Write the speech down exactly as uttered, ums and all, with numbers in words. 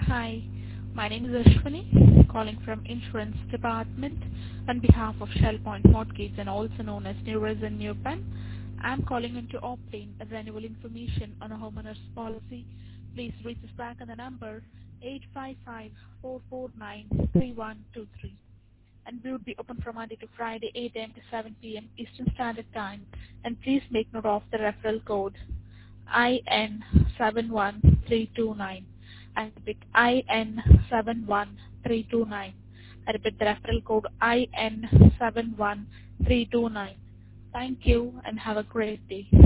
Hi, my name is Ashwini, calling from Insurance Department on behalf of Shellpoint Mortgage and also known as Neurez and Newpen. I'm calling in to obtain a renewal information on a homeowner's policy. Please reach us back on the number eight five five, four four nine, three one two three. And we would be open from Monday to Friday, eight a m to seven p m Eastern Standard Time. And please make note of the referral code I N seven one three two nine. I repeat, I N seven one three two nine. I repeat the referral code I N seven one three two nine. Thank you and have a great day.